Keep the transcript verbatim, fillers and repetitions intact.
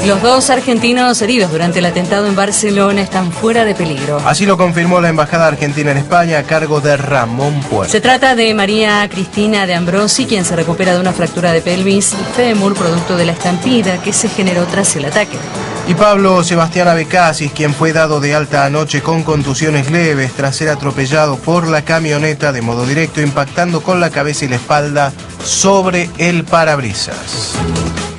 Los dos argentinos heridos durante el atentado en Barcelona están fuera de peligro. Así lo confirmó la Embajada Argentina en España a cargo de Ramón Puerto. Se trata de María Cristina de Ambrosi, quien se recupera de una fractura de pelvis y fémur producto de la estampida que se generó tras el ataque. Y Pablo Sebastián Abecasis, quien fue dado de alta anoche con contusiones leves tras ser atropellado por la camioneta de modo directo, impactando con la cabeza y la espalda sobre el parabrisas.